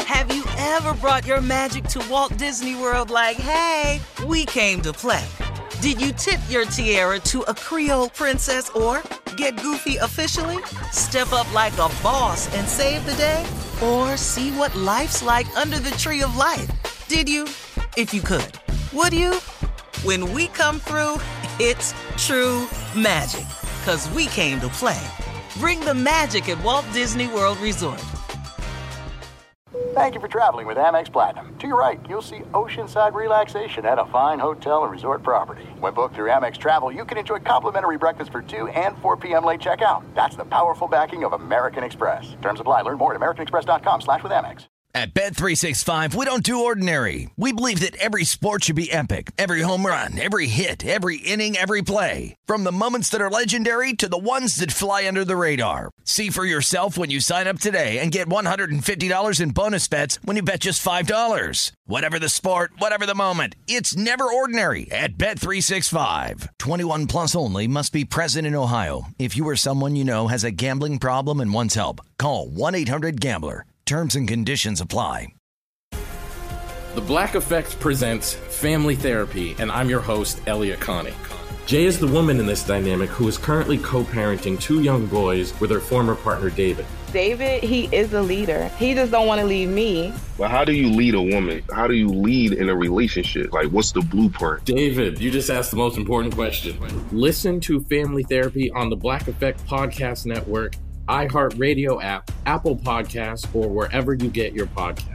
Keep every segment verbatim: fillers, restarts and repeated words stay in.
Have you ever brought your magic to Walt Disney World like, hey, we came to play? Did you tip your tiara to a Creole princess or get goofy officially? Step up like a boss and save the day? Or see what life's like under the tree of life? Did you? If you could. Would you? When we come through, it's true magic. 'Cause we came to play. Bring the magic at Walt Disney World Resort. Thank you for traveling with Amex Platinum. To your right, you'll see oceanside relaxation at a fine hotel and resort property. When booked through Amex Travel, you can enjoy complimentary breakfast for two and four p.m. late checkout. That's the powerful backing of American Express. Terms apply. Learn more at americanexpress.com slash with Amex. At Bet three sixty-five, we don't do ordinary. We believe that every sport should be epic. Every home run, every hit, every inning, every play. From the moments that are legendary to the ones that fly under the radar. See for yourself when you sign up today and get one hundred fifty dollars in bonus bets when you bet just five dollars. Whatever the sport, whatever the moment, it's never ordinary at Bet three sixty-five. twenty-one plus only. Must be present in Ohio. If you or someone you know has a gambling problem and wants help, call one eight hundred gambler. Terms and conditions apply. The Black Effect presents Family Therapy, and I'm your host, Elliot Connie. Jay is the woman in this dynamic who is currently co-parenting two young boys with her former partner, David. David, he is a leader. He just don't want to leave me. Well, how do you lead a woman? How do you lead in a relationship? Like, what's the blueprint? David, you just asked the most important question. Listen to Family Therapy on the Black Effect Podcast Network, iHeartRadio app, Apple Podcasts, or wherever you get your podcasts.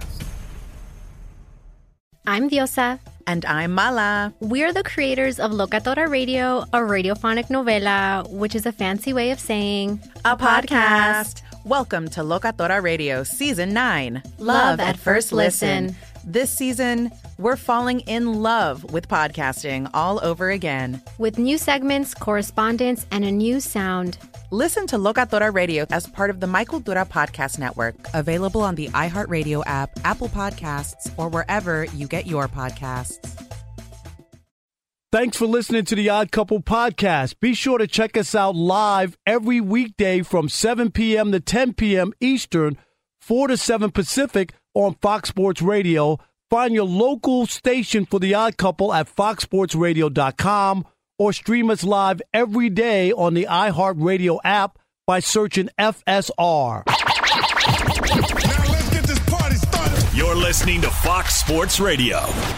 I'm Diosa. And I'm Mala. We're the creators of Locatora Radio, a radiophonic novela, which is a fancy way of saying a podcast. Welcome to Locatora Radio Season nine. Love at First Listen. This season, we're falling in love with podcasting all over again. With new segments, correspondence, and a new sound. Listen to Locatora Radio as part of the Michael Dura Podcast Network. Available on the iHeartRadio app, Apple Podcasts, or wherever you get your podcasts. Thanks for listening to the Odd Couple Podcast. Be sure to check us out live every weekday from seven p.m. to ten p.m. Eastern, four to seven Pacific on Fox Sports Radio. Find your local station for the Odd Couple at fox sports radio dot com. Or stream us live every day on the iHeartRadio app by searching F S R. Now let's get this party started. You're listening to Fox Sports Radio.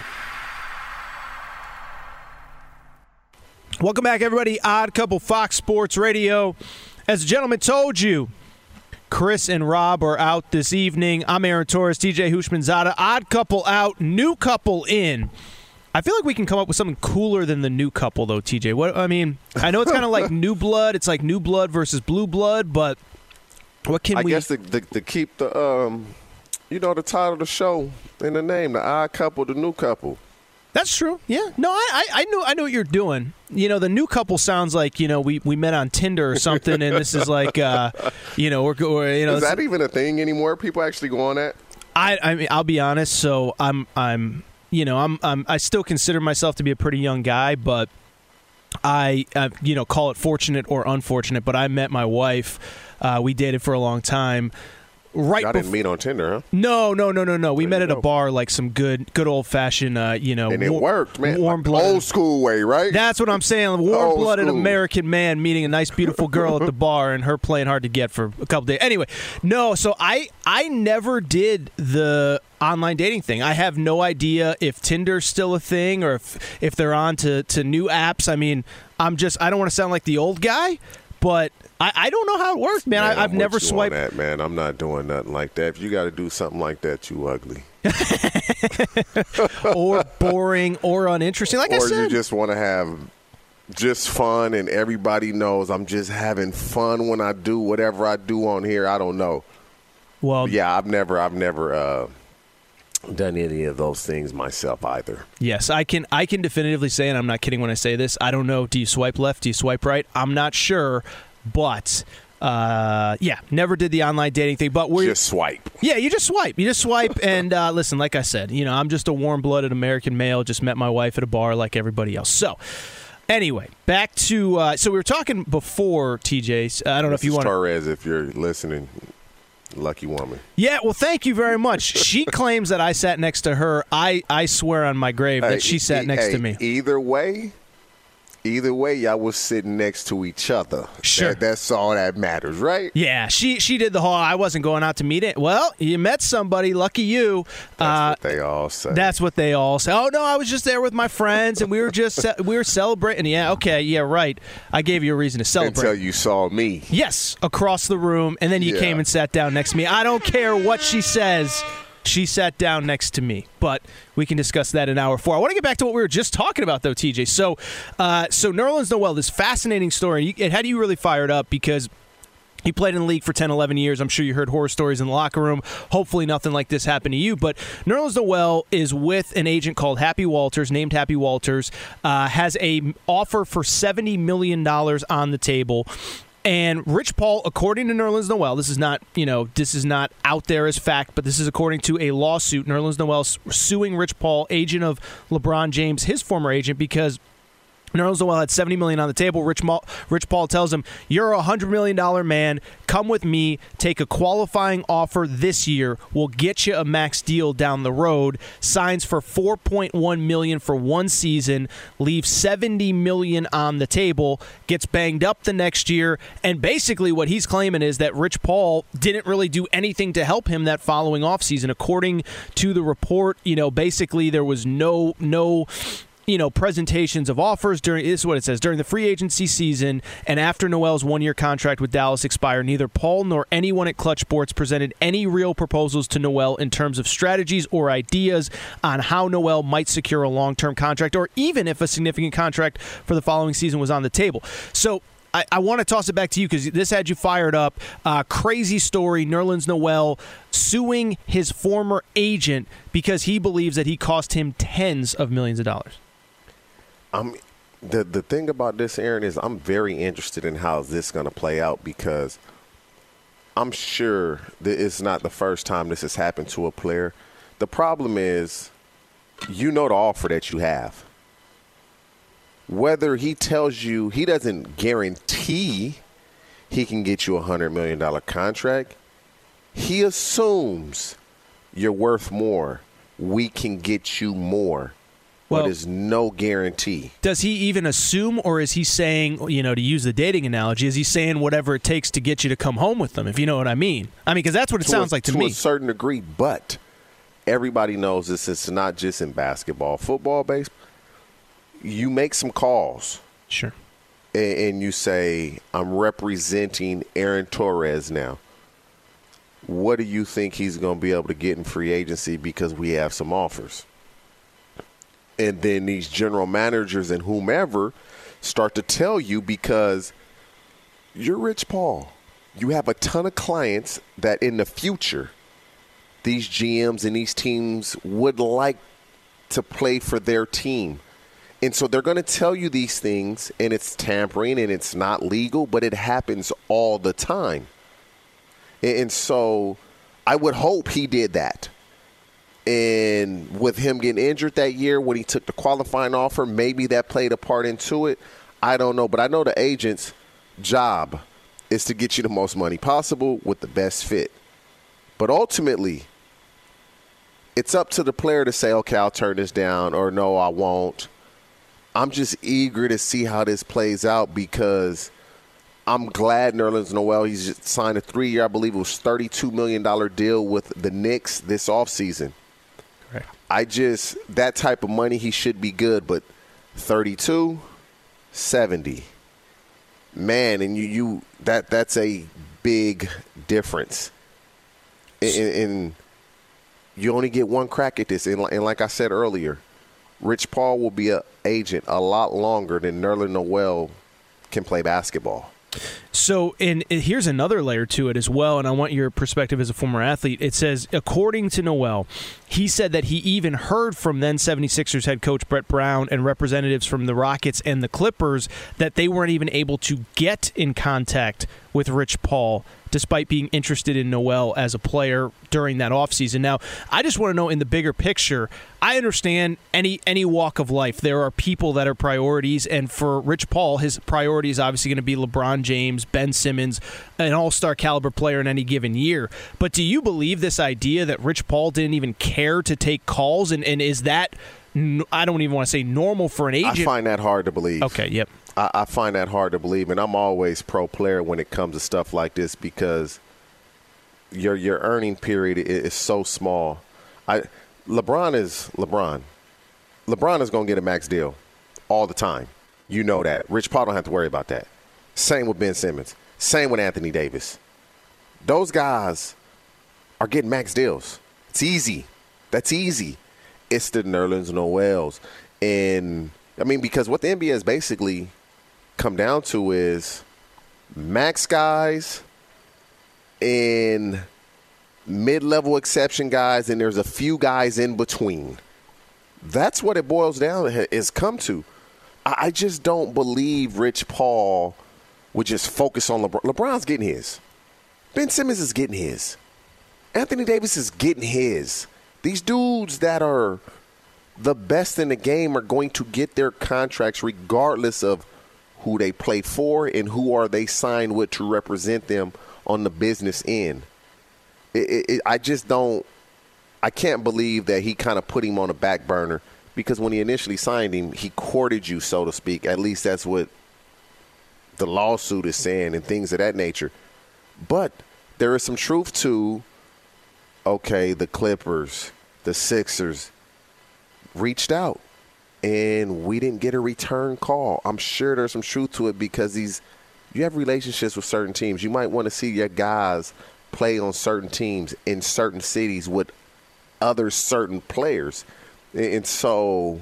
Welcome back, everybody. Odd Couple, Fox Sports Radio. As the gentleman told you, Chris and Rob are out this evening. I'm Aaron Torres, T J Hushmanzada. Odd Couple out, new couple in. I feel like we can come up with something cooler than the new couple, though, T J. What I mean, I know it's kind of like New Blood. It's like New Blood versus Blue Blood, but what can I we... I guess to, to, to keep the, um, you know, the title of the show in the name, the Odd Couple, the New Couple. That's true. Yeah. No, I, I, I know I know what you're doing. You know, the new couple sounds like, you know, we, we met on Tinder or something, and this is like, uh, you know, we're, we're you know. Is that even a thing anymore? People actually go on that? I I mean, I'll be honest. So I'm I'm. You know, I'm, I'm I still consider myself to be a pretty young guy, but I, uh, you know, call it fortunate or unfortunate. But I met my wife. Uh, we dated for a long time. Right, I didn't meet on Tinder, huh? No, no, no, no, no. We met at a bar, like some good, good old fashioned, uh, you know, and it war- worked, man. Warm blooded, old school way, right? That's what I'm saying. Warm blooded American man meeting a nice, beautiful girl at the bar, and her playing hard to get for a couple days. Anyway, no. So I, I never did the online dating thing. I have no idea if Tinder's still a thing or if if they're on to to new apps. I mean, I'm just I don't want to sound like the old guy, but I, I don't know how it works, man. man I, I've I'm never with you swiped. On that, man, I'm not doing nothing like that. If you got to do something like that, you ugly. Or boring or uninteresting. Like or I said. Or you just want to have just fun and everybody knows I'm just having fun when I do whatever I do on here. I don't know. Well, but yeah, I've never, I've never uh, done any of those things myself either. Yes, I can. I can definitively say, and I'm not kidding when I say this. I don't know. Do you swipe left? Do you swipe right? I'm not sure, but uh, yeah, never did the online dating thing. But we just swipe. Yeah, you just swipe. You just swipe. And uh, listen, like I said, you know, I'm just a warm-blooded American male. Just met my wife at a bar like everybody else. So. Anyway, back to uh, so we were talking before T J. I don't know Missus if you want Torres, if you're listening, Lucky woman. Yeah, well, thank you very much. She claims that I sat next to her. I, I swear on my grave that Hey, she sat e- next hey, to me. Either way, either way, y'all was sitting next to each other. Sure. That, that's all that matters, right? Yeah, she she did the whole, I wasn't going out to meet it. Well, you met somebody, lucky you. That's uh, what they all say. That's what they all say. Oh, no, I was just there with my friends, and we were just ce- we were celebrating. Yeah, okay, yeah, right. I gave you a reason to celebrate. Until you saw me. Yes, across the room, and then you Yeah. came and sat down next to me. I don't care what she says. She sat down next to me, but we can discuss that in hour four. I want to get back to what we were just talking about, though, T J. So, uh, so Nerlens Noel, this fascinating story. It had you really fired up because he played in the league for ten, eleven years. I'm sure you heard horror stories in the locker room. Hopefully nothing like this happened to you. But Nerlens Noel is with an agent called Happy Walters, named Happy Walters, uh, has a offer for seventy million dollars on the table. And Rich Paul, according to Nerlens Noel, this is not, you know, this is not out there as fact, but this is according to a lawsuit. Nerlens Noel suing Rich Paul, agent of LeBron James, his former agent, because Nerlens Noel had seventy million dollars on the table. Rich, Ma- Rich Paul tells him, "You're a one hundred million dollars man. Come with me. Take a qualifying offer this year. We'll get you a max deal down the road." Signs for four point one million dollars for one season. Leaves seventy million dollars on the table. Gets banged up the next year. And basically what he's claiming is that Rich Paul didn't really do anything to help him that following offseason. According to the report, you know, basically there was no no... you know, presentations of offers during, this is what it says, during the free agency season and after Noel's one-year contract with Dallas expired, neither Paul nor anyone at Clutch Sports presented any real proposals to Noel in terms of strategies or ideas on how Noel might secure a long-term contract or even if a significant contract for the following season was on the table. So I, I want to toss it back to you because this had you fired up. Uh, crazy story, Nerlens Noel suing his former agent because he believes that he cost him tens of millions of dollars. I'm the the thing about this, Aaron, is I'm very interested in how this is going to play out because I'm sure that it's not the first time this has happened to a player. The problem is, you know the offer that you have. Whether he tells you, he doesn't guarantee he can get you a one hundred million dollars contract. He assumes you're worth more. We can get you more. Well, but there's no guarantee. Does he even assume, or is he saying, you know, to use the dating analogy, is he saying whatever it takes to get you to come home with them, if you know what I mean? I mean, because that's what it to sounds a, like to, to me. To a certain degree, but everybody knows this. It's not just in basketball. Football, baseball, you make some calls. Sure. And, and you say, I'm representing Aaron Torres now. What do you think he's going to be able to get in free agency because we have some offers? And then these general managers and whomever start to tell you because you're Rich Paul. You have a ton of clients that in the future these G Ms and these teams would like to play for their team. And so they're going to tell you these things, and it's tampering and it's not legal, but it happens all the time. And so I would hope he did that. And with him getting injured that year when he took the qualifying offer, maybe that played a part into it. I don't know. But I know the agent's job is to get you the most money possible with the best fit. But ultimately, it's up to the player to say, okay, I'll turn this down, or no, I won't. I'm just eager to see how this plays out because I'm glad Nerlens Noel, he's just signed a three-year, I believe it was thirty-two million dollars deal with the Knicks this offseason. Right. I just, that type of money, he should be good, but thirty-two, seventy. Man, and you, you that that's a big difference. And, and you only get one crack at this. And, and like I said earlier, Rich Paul will be an agent a lot longer than Nerlens Noel can play basketball. So, and here's another layer to it as well, and I want your perspective as a former athlete. It says, according to Noel, he said that he even heard from then seventy-sixers head coach Brett Brown and representatives from the Rockets and the Clippers that they weren't even able to get in contact with Rich Paul, despite being interested in Noel as a player during that offseason. Now, I just want to know in the bigger picture, I understand any any walk of life. There are people that are priorities, and for Rich Paul, his priority is obviously going to be LeBron James, Ben Simmons, an all-star caliber player in any given year. But do you believe this idea that Rich Paul didn't even care to take calls, and, and is that, I don't even want to say normal for an agent? I find that hard to believe. Okay, yep. I, I find that hard to believe, and I'm always pro-player when it comes to stuff like this because your your earning period is, is so small. I LeBron is LeBron. LeBron is going to get a max deal all the time. You know that. Rich Paul don't have to worry about that. Same with Ben Simmons. Same with Anthony Davis. Those guys are getting max deals. It's easy. That's easy. It's the Nerlens Noels. And, I mean, because what the N B A has basically come down to is max guys and mid-level exception guys, and there's a few guys in between. That's what it boils down to, is come to. I just don't believe Rich Paul would just focus on LeBron. LeBron's getting his. Ben Simmons is getting his. Anthony Davis is getting his. These dudes that are the best in the game are going to get their contracts regardless of who they play for and who are they signed with to represent them on the business end. It, it, it, I just don't – I can't believe that he kind of put him on a back burner because when he initially signed him, he courted you, so to speak. At least that's what the lawsuit is saying and things of that nature. But there is some truth to, okay, the Clippers, the Sixers reached out, and we didn't get a return call. I'm sure there's some truth to it because these you have relationships with certain teams. You might want to see your guys play on certain teams in certain cities with other certain players. And so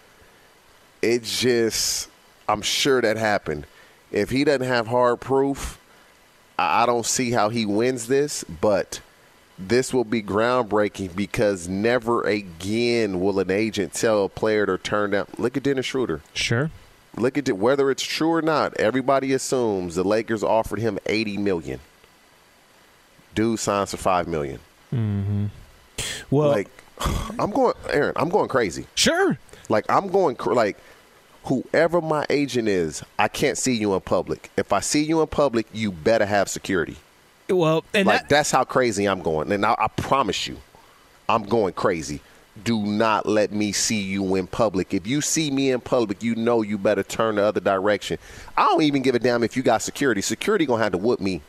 it's just, I'm sure that happened. If he doesn't have hard proof, I don't see how he wins this, but this will be groundbreaking because never again will an agent tell a player to turn down. Look at Dennis Schroeder. Sure. Look at it. Whether it's true or not, everybody assumes the Lakers offered him eighty million dollars. Dude signs for five million dollars. Mm-hmm. Well, like, I'm going, Aaron, I'm going crazy. Sure. Like, I'm going, like, whoever my agent is, I can't see you in public. If I see you in public, you better have security. Well, and like that, that's how crazy I'm going. And I, I promise you, I'm going crazy. Do not let me see you in public. If you see me in public, you know you better turn the other direction. I don't even give a damn if you got security. Security going to have to whoop me.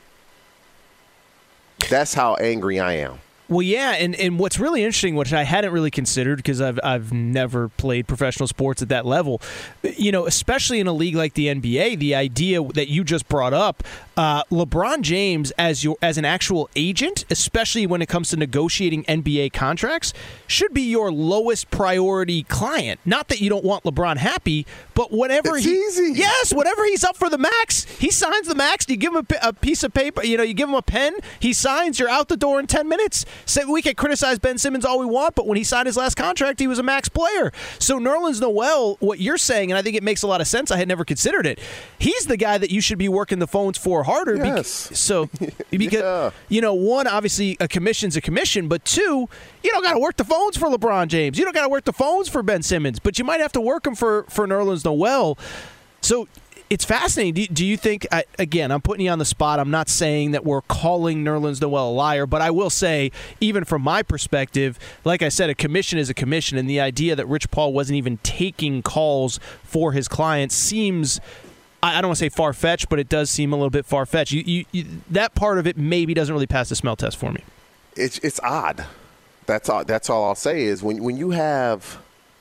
That's how angry I am. Well, yeah, and, and what's really interesting, which I hadn't really considered because I've I've never played professional sports at that level, you know, especially in a league like the N B A, the idea that you just brought up, uh, LeBron James as your as an actual agent, especially when it comes to negotiating N B A contracts, should be your lowest priority client. Not that you don't want LeBron happy, but whatever it's he easy. yes, whatever he's up for the max, he signs the max. You give him a, a piece of paper, you know, you give him a pen, he signs. You're out the door in ten minutes. So we can criticize Ben Simmons all we want, but when he signed his last contract, he was a max player. So Nerlens Noel, what you're saying, and I think it makes a lot of sense. I had never considered it. He's the guy that you should be working the phones for harder. Yes. Because, so because yeah. you know, one, obviously a commission's a commission, but two, you don't got to work the phones for LeBron James. You don't got to work the phones for Ben Simmons, but you might have to work them for for Nerlens Noel. So it's fascinating. Do, do you think, I, again, I'm putting you on the spot. I'm not saying that we're calling Nerlens Noel a liar, but I will say, even from my perspective, like I said, a commission is a commission, and the idea that Rich Paul wasn't even taking calls for his clients seems, I, I don't want to say far-fetched, but it does seem a little bit far-fetched. You, you, you, that part of it maybe doesn't really pass the smell test for me. It's it's odd. That's all. That's all I'll say is when when you have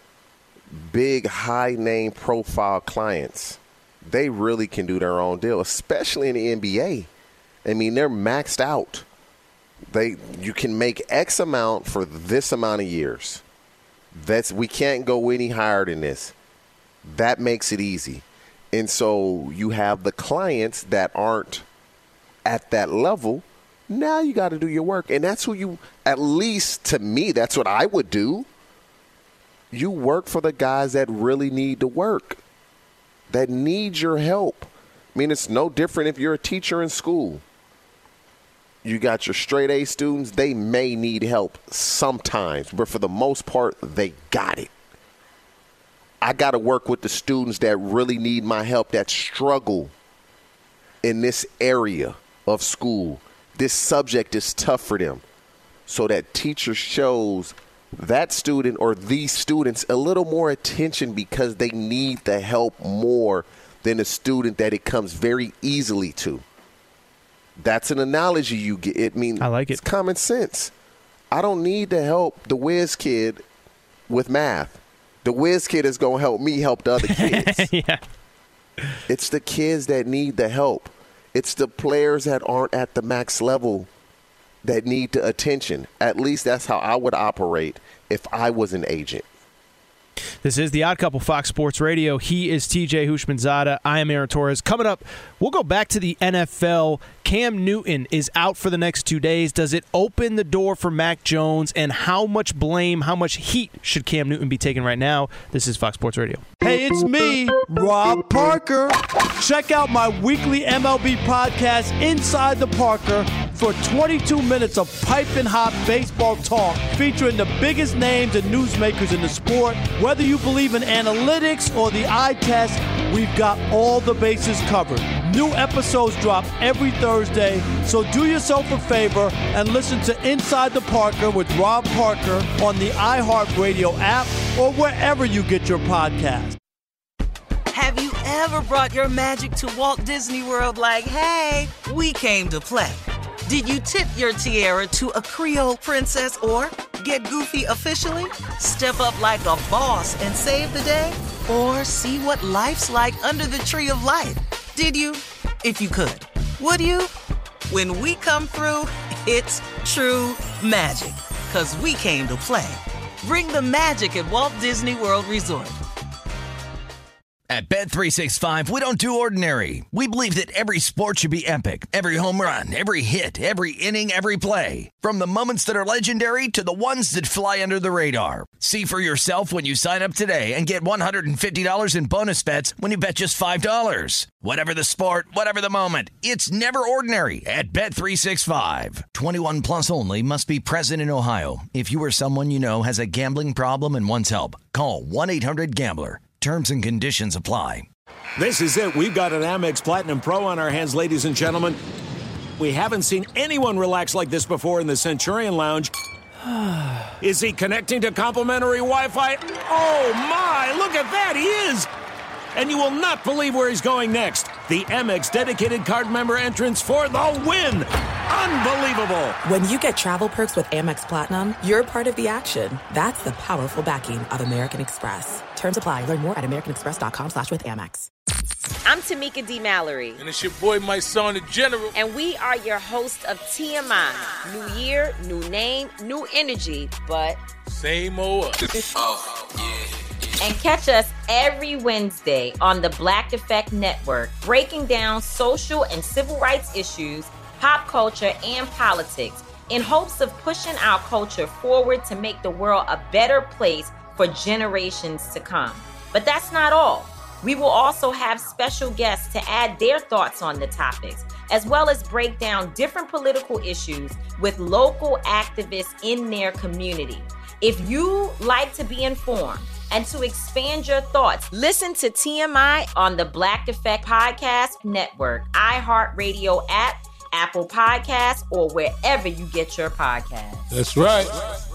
big, high-name profile clients, they really can do their own deal, especially in the N B A. I mean, they're maxed out. They you can make X amount for this amount of years. That's we can't go any higher than this. That makes it easy. And so you have the clients that aren't at that level. Now you got to do your work. And that's who you, at least to me, that's what I would do. You work for the guys that really need to work, that need your help. I I mean, it's no different if you're a teacher in school. You got your straight A students, they may need help sometimes, but for the most part, they got it. I got to work with the students that really need my help, that struggle in this area of school. This subject is tough for them. So that teacher shows that student or these students a little more attention because they need the help more than a student that it comes very easily to. That's an analogy you get. It means I like it. It's common sense. I don't need to help the whiz kid with math. The whiz kid is going to help me help the other kids. Yeah. It's the kids that need the help. It's the players that aren't at the max level that need the attention. At least that's how I would operate if I was an agent. This is The Odd Couple, Fox Sports Radio. He is T J Houshmandzadeh. I am Aaron Torres. Coming up, we'll go back to the N F L. Cam Newton is out for the next two days. Does it open the door for Mac Jones? And how much blame, how much heat should Cam Newton be taking right now? This is Fox Sports Radio. Hey, it's me, Rob Parker. Check out my weekly M L B podcast, Inside the Parker, for twenty-two minutes of piping hot baseball talk featuring the biggest names and newsmakers in the sport. Whether you believe in analytics or the eye test, we've got all the bases covered. New episodes drop every Thursday, so do yourself a favor and listen to Inside the Parker with Rob Parker on the iHeartRadio app or wherever you get your podcast. Have you ever brought your magic to Walt Disney World like, hey, we came to play? Did you tip your tiara to a Creole princess or get goofy officially? Step up like a boss and save the day? Or see what life's like under the tree of life? Did you? If you could. Would you? When we come through, it's true magic. 'Cause we came to play. Bring the magic at Walt Disney World Resort. At Bet three sixty-five, we don't do ordinary. We believe that every sport should be epic. Every home run, every hit, every inning, every play. From the moments that are legendary to the ones that fly under the radar. See for yourself when you sign up today and get one hundred fifty dollars in bonus bets when you bet just five dollars. Whatever the sport, whatever the moment, it's never ordinary at Bet three sixty-five. twenty-one plus only. Must be present in Ohio. If you or someone you know has a gambling problem and wants help, call one eight hundred gambler. Terms and conditions apply. This is it. We've got an Amex Platinum Pro on our hands, ladies and gentlemen. We haven't seen anyone relax like this before in the Centurion Lounge. Is he connecting to complimentary Wi-Fi? Oh, my. Look at that. He is. And you will not believe where he's going next. The Amex dedicated card member entrance for the win. Unbelievable. When you get travel perks with Amex Platinum, you're part of the action. That's the powerful backing of American Express. Terms apply. Learn more at americanexpress.com slash with Amex. I'm Tamika D. Mallory. And it's your boy, my son, the General. And we are your hosts of T M I. New year, new name, new energy, but... same old us. Oh, yeah. And catch us every Wednesday on the Black Effect Network, breaking down social and civil rights issues, pop culture, and politics in hopes of pushing our culture forward to make the world a better place for generations to come. But that's not all. We will also have special guests to add their thoughts on the topics, as well as break down different political issues with local activists in their community. If you like to be informed and to expand your thoughts, listen to T M I on the Black Effect Podcast Network, iHeartRadio app, Apple Podcasts, or wherever you get your podcasts. That's right.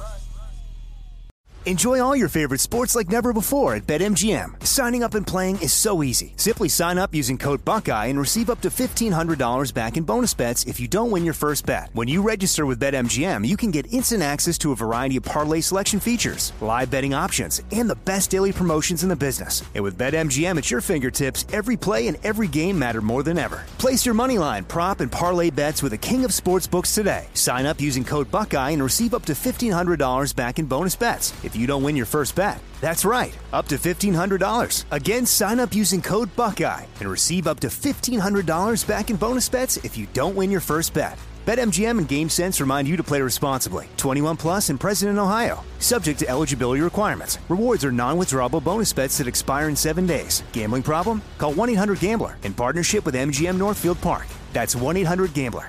Enjoy all your favorite sports like never before at BetMGM. Signing up and playing is so easy. Simply sign up using code Buckeye and receive up to fifteen hundred dollars back in bonus bets if you don't win your first bet. When you register with BetMGM, you can get instant access to a variety of parlay selection features, live betting options, and the best daily promotions in the business. And with BetMGM at your fingertips, every play and every game matter more than ever. Place your moneyline, prop, and parlay bets with the king of sportsbooks today. Sign up using code Buckeye and receive up to fifteen hundred dollars back in bonus bets if you don't win your first bet. That's right, up to fifteen hundred dollars. Again, sign up using code Buckeye and receive up to fifteen hundred dollars back in bonus bets if you don't win your first bet. BetMGM and GameSense remind you to play responsibly. twenty-one plus and present in Ohio. Subject to eligibility requirements. Rewards are non-withdrawable bonus bets that expire in seven days. Gambling problem? Call one eight hundred gambler in partnership with M G M Northfield Park. That's one eight hundred gambler.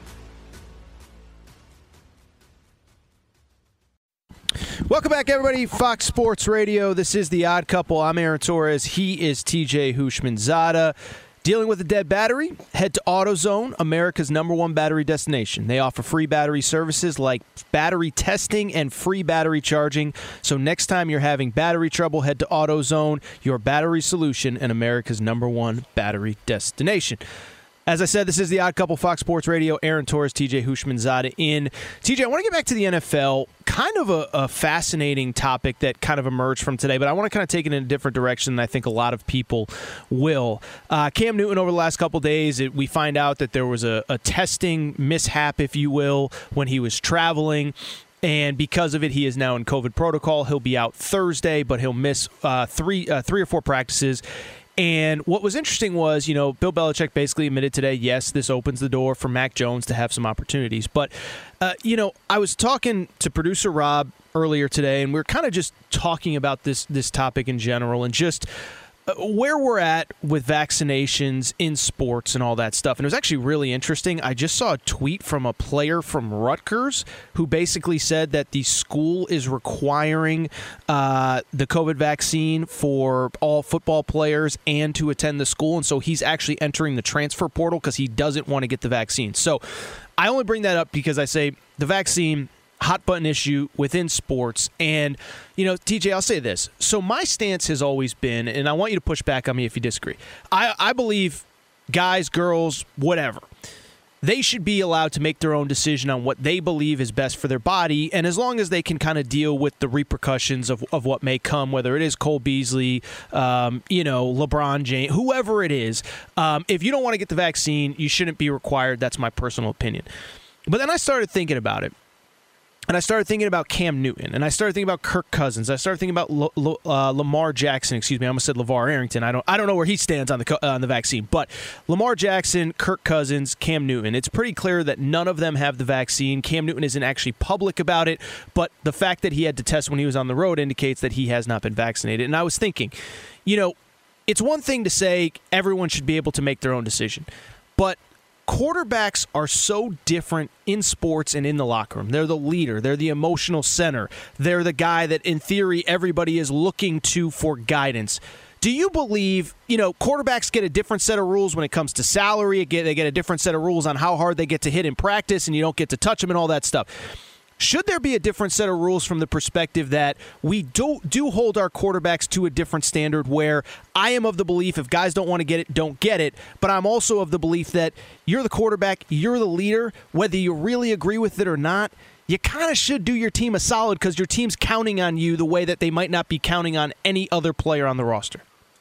Welcome back, everybody. Fox Sports Radio. This is The Odd Couple. I'm Aaron Torres. He is T J Houshmandzadeh. Dealing with a dead battery? Head to AutoZone, America's number one battery destination. They offer free battery services like battery testing and free battery charging. So next time you're having battery trouble, head to AutoZone, your battery solution and America's number one battery destination. As I said, this is The Odd Couple, Fox Sports Radio. Aaron Torres, T J Houshmandzadeh in. T J, I want to get back to the N F L. Kind of a, a fascinating topic that kind of emerged from today, but I want to kind of take it in a different direction than I think a lot of people will. Uh, Cam Newton, over the last couple days, it, we find out that there was a, a testing mishap, if you will, when he was traveling. And because of it, he is now in COVID protocol. He'll be out Thursday, but he'll miss uh, three, uh, three or four practices. And what was interesting was, you know, Bill Belichick basically admitted today, yes, this opens the door for Mac Jones to have some opportunities. But, uh, you know, I was talking to producer Rob earlier today, and we we're kind of just talking about this this topic in general and just where we're at with vaccinations in sports and all that stuff. And it was actually really interesting. I just saw a tweet from a player from Rutgers who basically said that the school is requiring uh, the COVID vaccine for all football players and to attend the school. And so he's actually entering the transfer portal because he doesn't want to get the vaccine. So I only bring that up because I say the vaccine, hot button issue within sports. And, you know, T J, I'll say this. So my stance has always been, and I want you to push back on me if you disagree. I, I believe guys, girls, whatever, they should be allowed to make their own decision on what they believe is best for their body. And as long as they can kind of deal with the repercussions of, of what may come, whether it is Cole Beasley, um, you know, LeBron James, whoever it is, um, if you don't want to get the vaccine, you shouldn't be required. That's my personal opinion. But then I started thinking about it. And I started thinking about Cam Newton, and I started thinking about Kirk Cousins. I started thinking about L- L- uh, Lamar Jackson. Excuse me, I almost said LeVar Arrington. I don't, I don't know where he stands on the uh, on the vaccine, but Lamar Jackson, Kirk Cousins, Cam Newton. It's pretty clear that none of them have the vaccine. Cam Newton isn't actually public about it, but the fact that he had to test when he was on the road indicates that he has not been vaccinated. And I was thinking, you know, it's one thing to say everyone should be able to make their own decision, but quarterbacks are so different in sports and in the locker room. They're the leader. They're the emotional center. They're the guy that, in theory, everybody is looking to for guidance. Do you believe, you know, quarterbacks get a different set of rules when it comes to salary? They get a different set of rules on how hard they get to hit in practice, and you don't get to touch them and all that stuff. Should there be a different set of rules from the perspective that we do, do hold our quarterbacks to a different standard, where I am of the belief if guys don't want to get it, don't get it, but I'm also of the belief that you're the quarterback, you're the leader, whether you really agree with it or not, you kind of should do your team a solid because your team's counting on you the way that they might not be counting on any other player on the roster.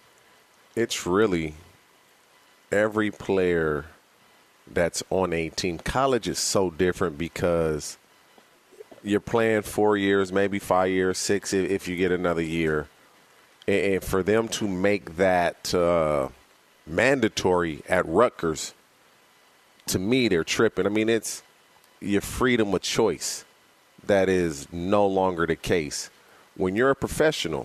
It's really every player that's on a team. College is so different because you're playing four years, maybe five years, six if you get another year. And for them to make that uh, mandatory at Rutgers, to me, they're tripping. I mean, it's your freedom of choice. That is no longer the case. When you're a professional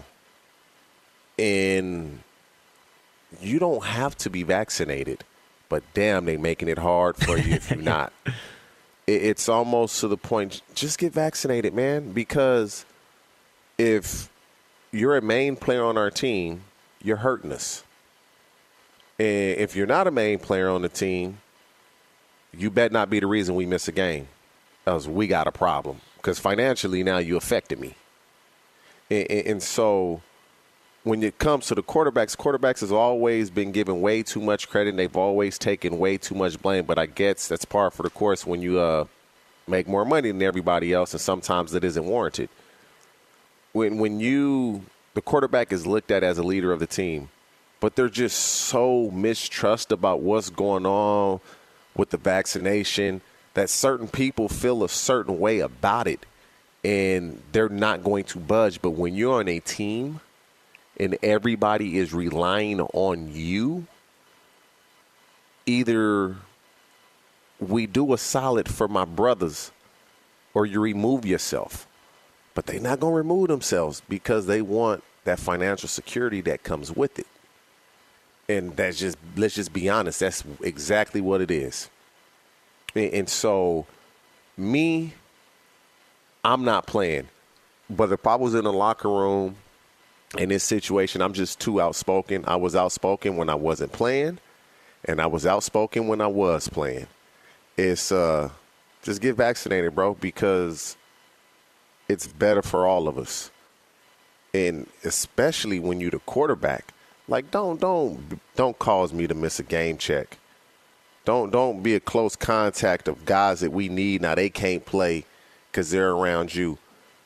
and you don't have to be vaccinated, but damn, they making it hard for you if you're not. It's almost to the point, just get vaccinated, man, because if you're a main player on our team, you're hurting us. And if you're not a main player on the team, you bet not be the reason we miss a game, else we got a problem, because financially now you affected me. And, and so when it comes to the quarterbacks, quarterbacks has always been given way too much credit, and they've always taken way too much blame. But I guess that's par for the course when you uh, make more money than everybody else, and sometimes it isn't warranted. When when you the quarterback is looked at as a leader of the team, but they're just so mistrust about what's going on with the vaccination that certain people feel a certain way about it, and they're not going to budge. But when you're on a team and everybody is relying on you, either we do a solid for my brothers, or you remove yourself. But they're not going to remove themselves because they want that financial security that comes with it. And that's just, let's just be honest, that's exactly what it is. And, and so, me, I'm not playing. But if I was in the locker room in this situation, I'm just too outspoken. I was outspoken when I wasn't playing, and I was outspoken when I was playing. It's uh, just get vaccinated, bro, because it's better for all of us. And especially when you're the quarterback, like don't don't don't cause me to miss a game check. Don't don't be a close contact of guys that we need now. They can't play because they're around you.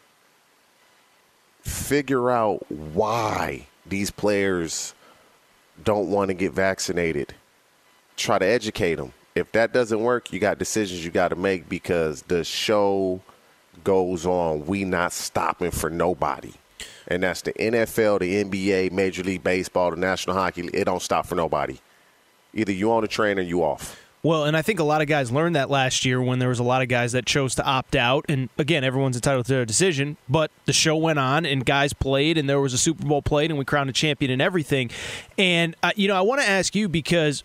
Figure out why these players don't want to get vaccinated. Try to educate them. If that doesn't work, you got decisions you got to make because the show goes on. We not stopping for nobody. And that's the N F L, the N B A, Major League Baseball, the National Hockey League. It don't stop for nobody. Either you on the train or you off. Well, and I think a lot of guys learned that last year when there was a lot of guys that chose to opt out. And, again, everyone's entitled to their decision. But the show went on, and guys played, and there was a Super Bowl played, and we crowned a champion and everything. And, uh, you know, I want to ask you because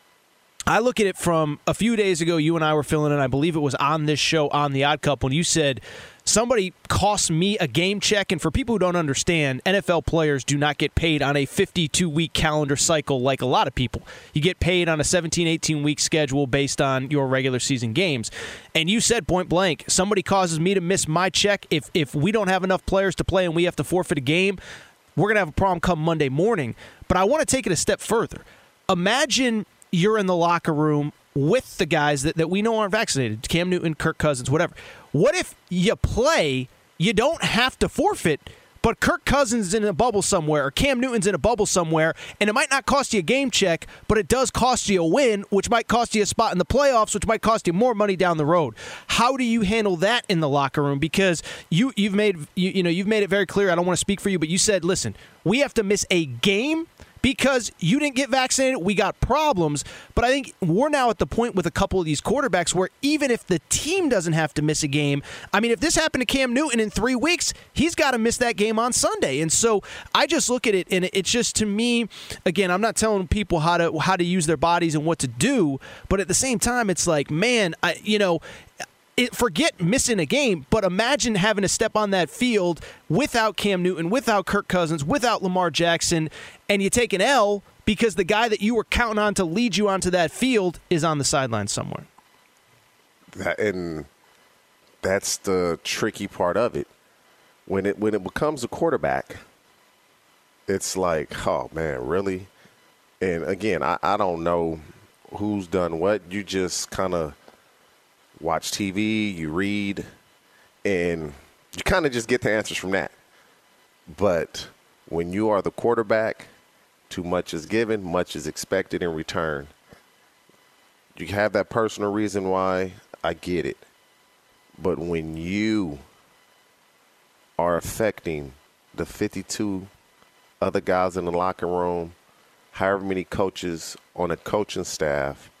I look at it from a few days ago, you and I were filling in, I believe it was on this show, on The Odd Couple, when you said somebody cost me a game check. And for people who don't understand, N F L players do not get paid on a fifty-two week calendar cycle like a lot of people. You get paid on a seventeen, eighteen week schedule based on your regular season games. And you said point blank, somebody causes me to miss my check. If, if we don't have enough players to play and we have to forfeit a game, we're going to have a problem come Monday morning. But I want to take it a step further. Imagine you're in the locker room with the guys that, that we know aren't vaccinated, Cam Newton, Kirk Cousins, whatever. What if you play, you don't have to forfeit, but Kirk Cousins is in a bubble somewhere or Cam Newton's in a bubble somewhere, and it might not cost you a game check, but it does cost you a win, which might cost you a spot in the playoffs, which might cost you more money down the road. How do you handle that in the locker room? Because you, you've made you, you know you've made it very clear, I don't want to speak for you, but you said, listen, we have to miss a game because you didn't get vaccinated, we got problems. But I think we're now at the point with a couple of these quarterbacks where even if the team doesn't have to miss a game, I mean, if this happened to Cam Newton in three weeks, he's got to miss that game on Sunday. And so I just look at it, and it's just, to me, again, I'm not telling people how to how to use their bodies and what to do, but at the same time, it's like, man, I, you know, It, forget missing a game, but imagine having to step on that field without Cam Newton, without Kirk Cousins, without Lamar Jackson, and you take an L because the guy that you were counting on to lead you onto that field is on the sideline somewhere. That, and that's the tricky part of it. When it when it becomes a quarterback, it's like, oh, man, really? And, again, I, I don't know who's done what. You just kind of watch T V, you read, and you kind of just get the answers from that. But when you are the quarterback, too much is given, much is expected in return. You have that personal reason why, I get it. But when you are affecting the fifty-two other guys in the locker room, however many coaches on a coaching staff,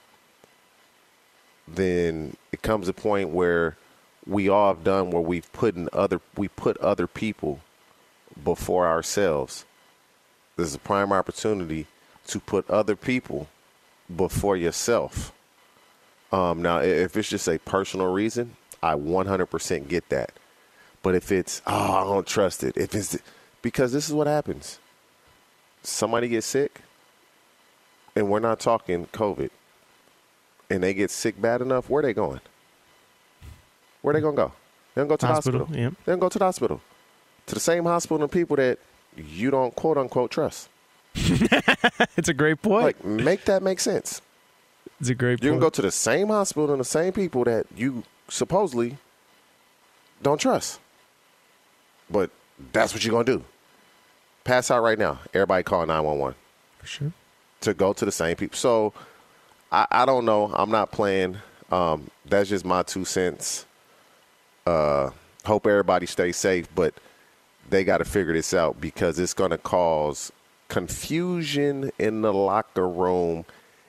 then it comes a point where we all have done where we've put in other we put other people before ourselves. There's a prime opportunity to put other people before yourself. Um, now, if it's just a personal reason, I one hundred percent get that. But if it's, oh, I don't trust it, if it's because this is what happens. Somebody gets sick, and we're not talking COVID, and they get sick bad enough, where are they going? Where are they going to go? They're going to go to Hospital, the hospital. yep. They're going to go to the hospital. To the same hospital and people that you don't, quote-unquote, trust. It's a great point. Like, make that make sense. It's a great You point. can go to the same hospital and the same people that you supposedly don't trust. But that's what you're going to do. Pass out right now. Everybody call nine one one. For sure. To go to the same people. So, I, I don't know. I'm not playing. Um, that's just my two cents. Uh, hope everybody stays safe, but they got to figure this out because it's going to cause confusion in the locker room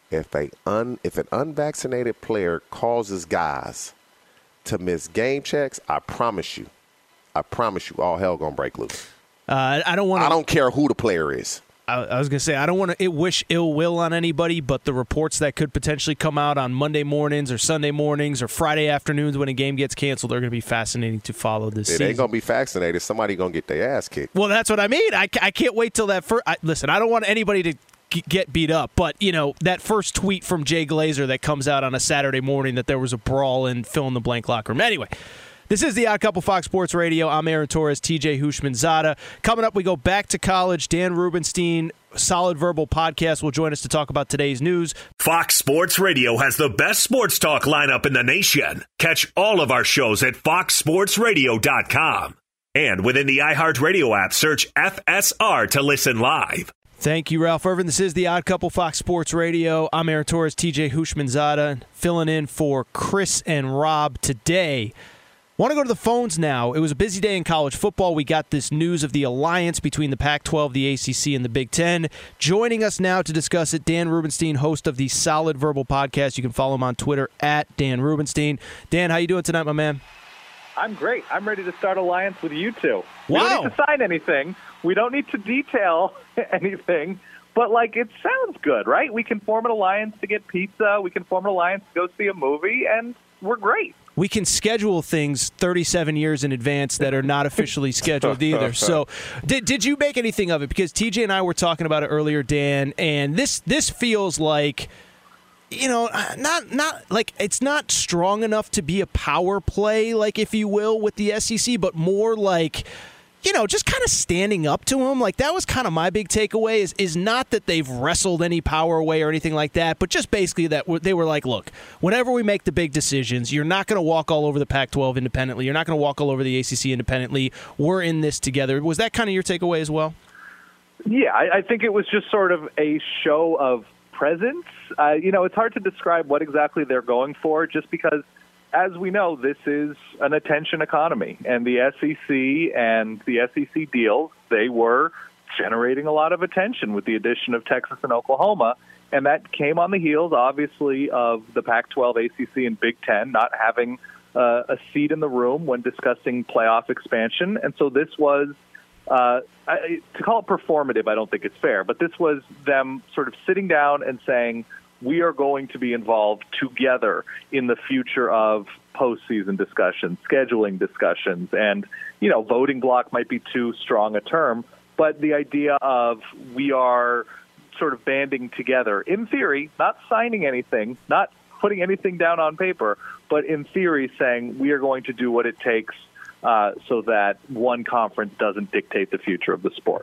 if a un, if an unvaccinated player causes guys to miss game checks, I promise you, I promise you, all hell gonna break loose. Uh, I don't want. I don't care who the player is. I, I was gonna say I don't want to wish ill will on anybody, but the reports that could potentially come out on Monday mornings or Sunday mornings or Friday afternoons when a game gets canceled are gonna be fascinating to follow this It season. ain't gonna be vaccinated. Somebody gonna get their ass kicked. Well, that's what I mean. I, I can't wait till that first. I, listen, I don't want anybody to get beat up, but you know that first tweet from Jay Glazer that comes out on a Saturday morning that there was a brawl in fill in the blank locker room. Anyway, this is the Odd Couple Fox Sports Radio. I'm Aaron Torres, T J Hushmanzada. Coming up, we go back to college. Dan Rubenstein, Solid Verbal Podcast, will join us to talk about today's news. Fox Sports Radio has the best sports talk lineup in the nation. Catch all of our shows at fox sports radio dot com. And within the iHeartRadio app, search F S R to listen live. Thank you, Ralph Irvin. This is the Odd Couple Fox Sports Radio. I'm Aaron Torres, T J Hushmanzada, filling in for Chris and Rob today. Want to go to the phones now. It was a busy day in college football. We got this news of the alliance between the Pac twelve, the A C C, and the Big Ten. Joining us now to discuss it, Dan Rubenstein, host of the Solid Verbal Podcast. You can follow him on Twitter at Dan Rubenstein. Dan, how you doing tonight, my man? I'm great. I'm ready to start alliance with you two. We Wow. don't need to sign anything. We don't need to detail anything. But, like, it sounds good, right? We can form an alliance to get pizza. We can form an alliance to go see a movie, and we're great. We can schedule things thirty-seven years in advance that are not officially scheduled either. So did did you make anything of it? Because T J and I were talking about it earlier, Dan, and this this feels like, you know, not not like it's not strong enough to be a power play, like, if you will, with the S E C, but more like, you know, just kind of standing up to them. Like, that was kind of my big takeaway is, is not that they've wrestled any power away or anything like that, but just basically that they were like, look, whenever we make the big decisions, you're not going to walk all over the Pac twelve independently. You're not going to walk all over the A C C independently. We're in this together. Was that kind of your takeaway as well? Yeah, I, I think it was just sort of a show of presence. Uh, you know, it's hard to describe what exactly they're going for just because, as we know, this is an attention economy, and the S E C and the S E C deals, they were generating a lot of attention with the addition of Texas and Oklahoma, and that came on the heels, obviously, of the Pac twelve, A C C, and Big Ten not having uh, a seat in the room when discussing playoff expansion, and so this was, uh, I, to call it performative, I don't think it's fair, but this was them sort of sitting down and saying, we are going to be involved together in the future of postseason discussions, scheduling discussions, and, you know, voting block might be too strong a term, but the idea of we are sort of banding together, in theory, not signing anything, not putting anything down on paper, but in theory saying we are going to do what it takes uh, so that one conference doesn't dictate the future of the sport.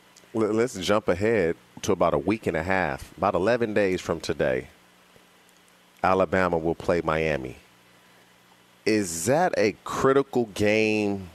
Let's jump ahead to about a week and a half, about eleven days from today. Alabama will play Miami. Is that a critical game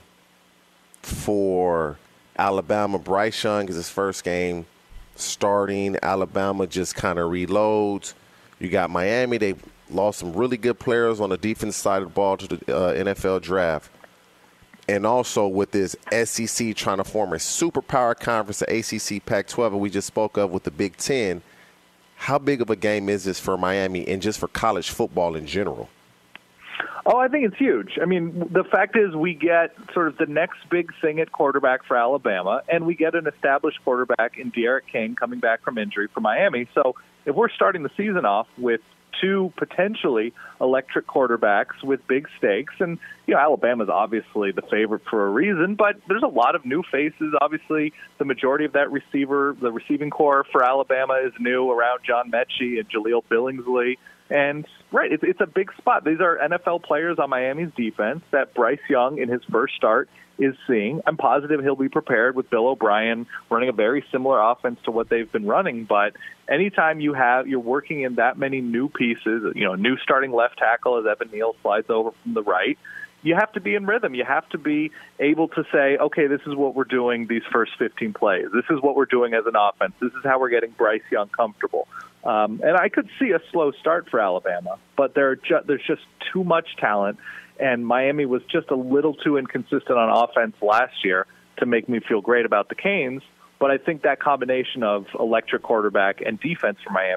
for Alabama? Bryce Young is his first game starting. Alabama just kind of reloads. You got Miami. They lost some really good players on the defense side of the ball to the uh, N F L draft. And also with this S E C trying to form a superpower conference, the A C C Pac twelve, and we just spoke of with the Big Ten, how big of a game is this for Miami and just for college football in general? Oh, I think it's huge. I mean, the fact is we get sort of the next big thing at quarterback for Alabama, and we get an established quarterback in De'Aaron King coming back from injury for Miami. So if we're starting the season off with two potentially electric quarterbacks with big stakes, and, you know, Alabama's obviously the favorite for a reason, but there's a lot of new faces. Obviously, the majority of that receiver, the receiving core for Alabama is new around John Mechie and Jaleel Billingsley. And, right, it's, it's a big spot. These are N F L players on Miami's defense that Bryce Young, in his first start, is seeing. I'm positive he'll be prepared with Bill O'Brien running a very similar offense to what they've been running. But anytime you have, you're working in that many new pieces, you know, new starting left tackle as Evan Neal slides over from the right, you have to be in rhythm. You have to be able to say, okay, this is what we're doing these first fifteen plays. This is what we're doing as an offense. This is how we're getting Bryce Young comfortable. Um, and I could see a slow start for Alabama, but there ju- there's just too much talent, and Miami was just a little too inconsistent on offense last year to make me feel great about the Canes. But I think that combination of electric quarterback and defense for Miami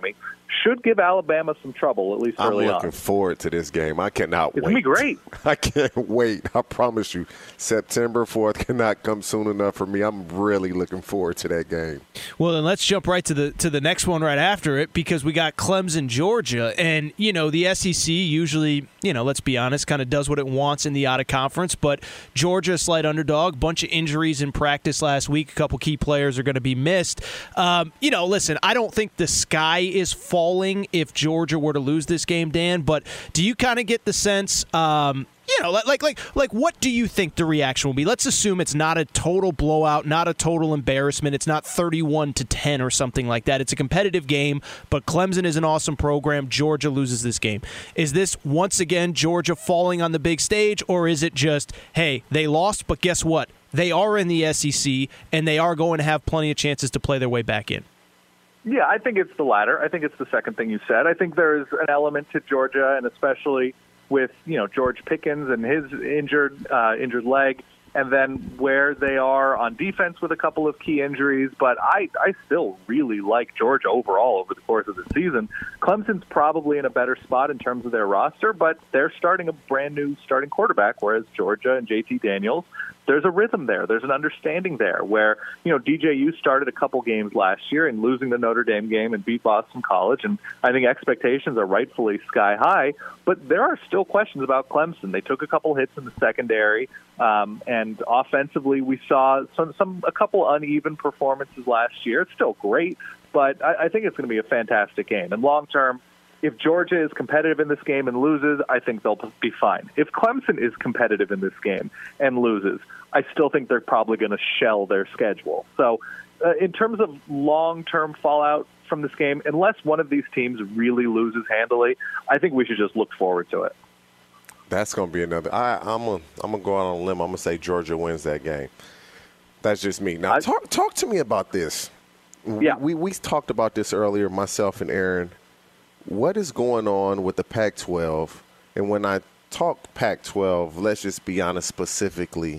should give Alabama some trouble, at least I'm early on. looking forward to this game. I cannot It's wait. going to be great. I can't wait. I promise you. September fourth cannot come soon enough for me. I'm really looking forward to that game. Well, then let's jump right to the to the next one right after it, because we got Clemson, Georgia. And, you know, the S E C usually, you know, let's be honest, kind of does what it wants in the out-of-conference. But Georgia, a slight underdog, bunch of injuries in practice last week. A couple key players are going to be missed. Um, you know, listen, I don't think the sky is falling if Georgia were to lose this game, Dan. But do you kind of get the sense, um, you know, like like like what do you think the reaction will be? Let's assume it's not a total blowout, not a total embarrassment. It's not thirty-one to ten or something like that. It's a competitive game, but Clemson is an awesome program. Georgia loses this game. Is this once again Georgia falling on the big stage, or is it just, hey, they lost, but guess what? They are in the S E C, and they are going to have plenty of chances to play their way back in? Yeah, I think it's the latter. I think it's the second thing you said. I think there's an element to Georgia, and especially with, you know, George Pickens and his injured uh, injured leg, and then where they are on defense with a couple of key injuries. But I, I still really like Georgia overall over the course of the season. Clemson's probably in a better spot in terms of their roster, but they're starting a brand new starting quarterback, whereas Georgia and J T Daniels, there's a rhythm there. There's an understanding there where, you know, D J U started a couple games last year and losing the Notre Dame game and beat Boston College. And I think expectations are rightfully sky high, but there are still questions about Clemson. They took a couple hits in the secondary. Um, and offensively, we saw some, some, a couple uneven performances last year. It's still great, but I, I think it's going to be a fantastic game. And long term, if Georgia is competitive in this game and loses, I think they'll be fine. If Clemson is competitive in this game and loses, I still think they're probably going to shell their schedule. So uh, in terms of long-term fallout from this game, unless one of these teams really loses handily, I think we should just look forward to it. That's going to be another. I, I'm going I'm to go out on a limb. I'm going to say Georgia wins that game. That's just me. Now, I, talk talk to me about this. Yeah. We, we, we talked about this earlier, myself and Aaron. What is going on with the Pac twelve? And when I talk Pac twelve, let's just be honest, specifically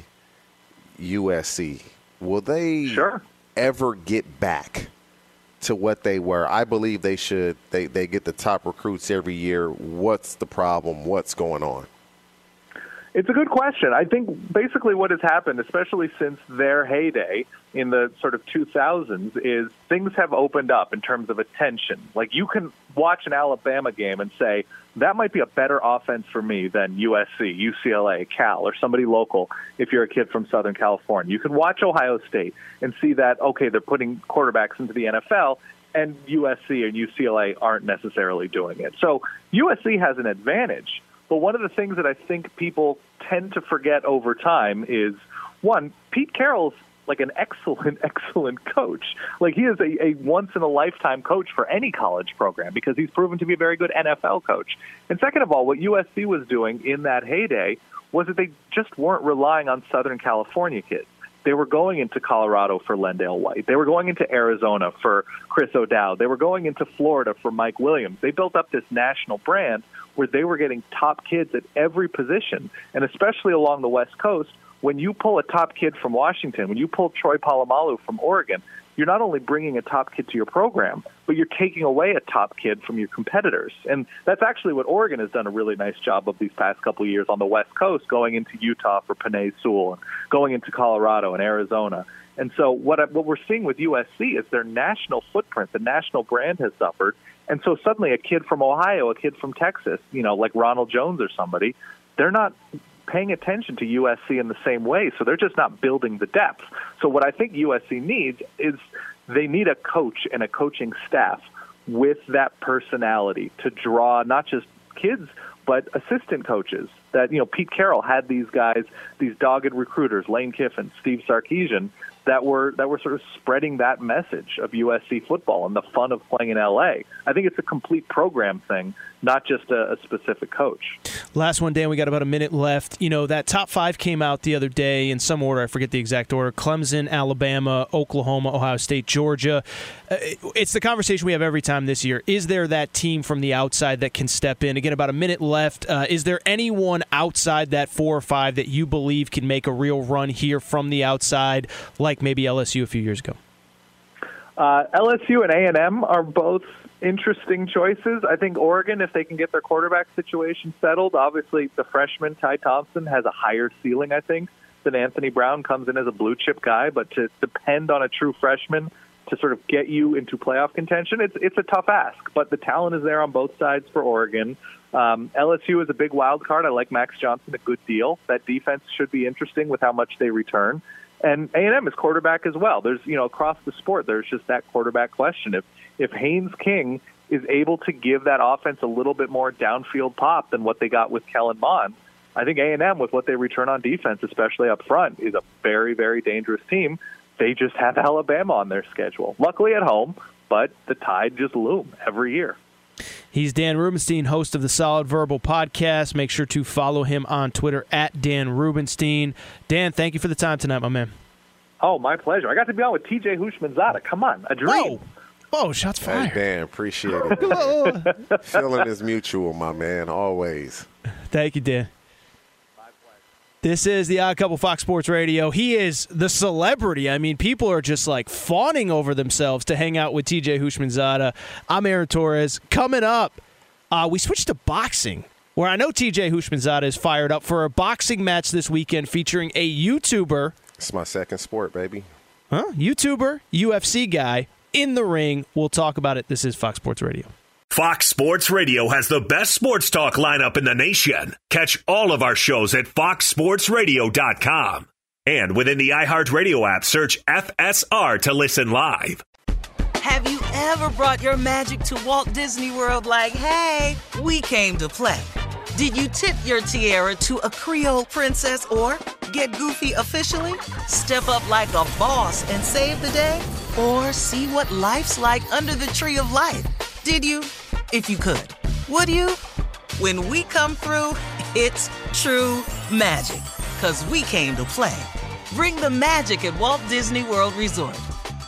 U S C. Will they sure. ever get back to what they were? I believe they should. They, they get the top recruits every year. What's the problem? What's going on? It's a good question. I think basically what has happened, especially since their heyday in the sort of two thousands, is things have opened up in terms of attention. Like, you can watch an Alabama game and say, that might be a better offense for me than U S C, U C L A, Cal, or somebody local if you're a kid from Southern California. You can watch Ohio State and see that, okay, they're putting quarterbacks into the N F L, and U S C and U C L A aren't necessarily doing it. So U S C has an advantage. But one of the things that I think people tend to forget over time is, one, Pete Carroll's like an excellent, excellent coach. Like, he is a, a once-in-a-lifetime coach for any college program because he's proven to be a very good N F L coach. And second of all, what U S C was doing in that heyday was that they just weren't relying on Southern California kids. They were going into Colorado for Lendale White. They were going into Arizona for Chris O'Dowd. They were going into Florida for Mike Williams. They built up this national brand where they were getting top kids at every position, and especially along the West Coast. When you pull a top kid from Washington, when you pull Troy Polamalu from Oregon, you're not only bringing a top kid to your program, but you're taking away a top kid from your competitors. And that's actually what Oregon has done a really nice job of these past couple of years on the West Coast, going into Utah for Penei Sewell, and going into Colorado and Arizona. And so what, I, what we're seeing with U S C is their national footprint, the national brand has suffered. And so suddenly a kid from Ohio, a kid from Texas, you know, like Ronald Jones or somebody, they're not paying attention to U S C in the same way, so they're just not building the depth. So what I think U S C needs is they need a coach and a coaching staff with that personality to draw not just kids, but assistant coaches. That, you know, Pete Carroll had these guys, these dogged recruiters, Lane Kiffin, Steve Sarkisian, that were that were sort of spreading that message of U S C football and the fun of playing in L A. I think it's a complete program thing, not just a, a specific coach. Last one, Dan, we got about a minute left. You know, that top five came out the other day in some order. I forget the exact order. Clemson, Alabama, Oklahoma, Ohio State, Georgia. Uh, it's the conversation we have every time this year. Is there that team from the outside that can step in? Again, about a minute left. Uh, is there anyone outside that four or five that you believe can make a real run here from the outside, like maybe L S U a few years ago? Uh, L S U and A and M are both interesting choices. I think Oregon, if they can get their quarterback situation settled, obviously the freshman Ty Thompson has a higher ceiling, I think, than Anthony Brown. Comes in as a blue-chip guy, but to depend on a true freshman to sort of get you into playoff contention, it's it's a tough ask. But the talent is there on both sides for Oregon. Um, L S U is a big wild card. I like Max Johnson a good deal. That defense should be interesting with how much they return. And A and M is quarterback as well. There's, you know, across the sport, there's just that quarterback question. If if Haynes King is able to give that offense a little bit more downfield pop than what they got with Kellen Mond, I think A and M, with what they return on defense, especially up front, is a very, very dangerous team. They just have Alabama on their schedule. Luckily at home, but the Tide just loom every year. He's Dan Rubenstein, host of the Solid Verbal Podcast. Make sure to follow him on Twitter at Dan Rubenstein. Dan, thank you for the time tonight, my man. Oh, my pleasure. I got to be on with T J Houshmandzadeh. Come on, a dream. Whoa, Whoa shots fired. Hey, Dan, appreciate it. Feeling is mutual, my man, always. Thank you, Dan. This is the Odd Couple Fox Sports Radio. He is the celebrity. I mean, people are just like fawning over themselves to hang out with T J Houshmandzadeh. I'm Aaron Torres. Coming up, uh, we switched to boxing, where I know T J Houshmandzadeh is fired up for a boxing match this weekend featuring a YouTuber. It's my second sport, baby. Huh? YouTuber, U F C guy in the ring. We'll talk about it. This is Fox Sports Radio. Fox Sports Radio has the best sports talk lineup in the nation. Catch all of our shows at fox sports radio dot com. And within the iHeartRadio app, search F S R to listen live. Have you ever brought your magic to Walt Disney World like, hey, we came to play? Did you tip your tiara to a Creole princess or get goofy officially? Step up like a boss and save the day? Or see what life's like under the tree of life? Did you? If you could. Would you? When we come through, it's true magic. 'Cause we came to play. Bring the magic at Walt Disney World Resort.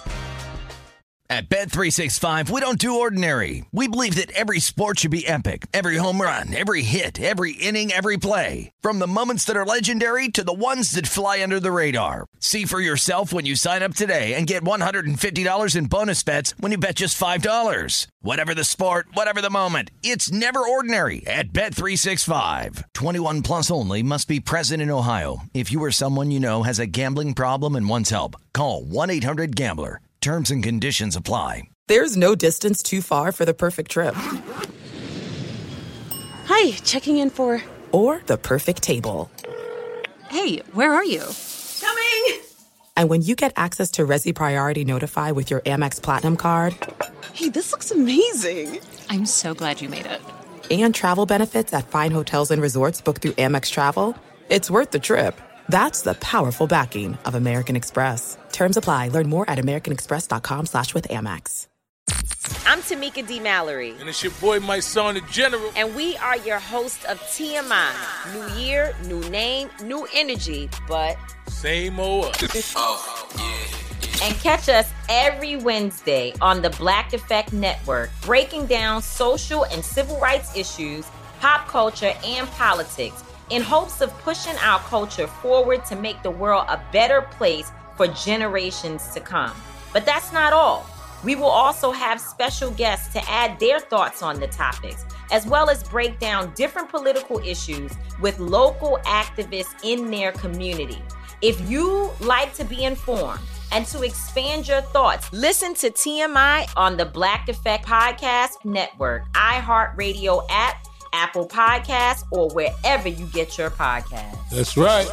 At Bet three sixty-five, we don't do ordinary. We believe that every sport should be epic. Every home run, every hit, every inning, every play. From the moments that are legendary to the ones that fly under the radar. See for yourself when you sign up today and get one hundred fifty dollars in bonus bets when you bet just five dollars. Whatever the sport, whatever the moment, it's never ordinary at Bet three sixty-five. twenty-one plus only. Must be present in Ohio. If you or someone you know has a gambling problem and wants help, call one eight hundred gambler. Terms and conditions apply. There's no distance too far for the perfect trip. Hi, checking in for... Or the perfect table. Hey, where are you? Coming! And when you get access to Resi Priority Notify with your Amex Platinum card... Hey, this looks amazing. I'm so glad you made it. And travel benefits at fine hotels and resorts booked through Amex Travel, it's worth the trip. That's the powerful backing of American Express. Terms apply. Learn more at americanexpress.com slash with Amex. I'm Tamika D. Mallory. And it's your boy, my son, the General. And we are your host of T M I. New year, new name, new energy, but... Same old. Oh, yeah. And catch us every Wednesday on the Black Effect Network, breaking down social and civil rights issues, pop culture, and politics, in hopes of pushing our culture forward to make the world a better place for generations to come. But that's not all. We will also have special guests to add their thoughts on the topics, as well as break down different political issues with local activists in their community. If you like to be informed and to expand your thoughts, listen to T M I on the Black Effect Podcast Network, iHeartRadio app, Apple Podcasts, or wherever you get your podcasts. That's right.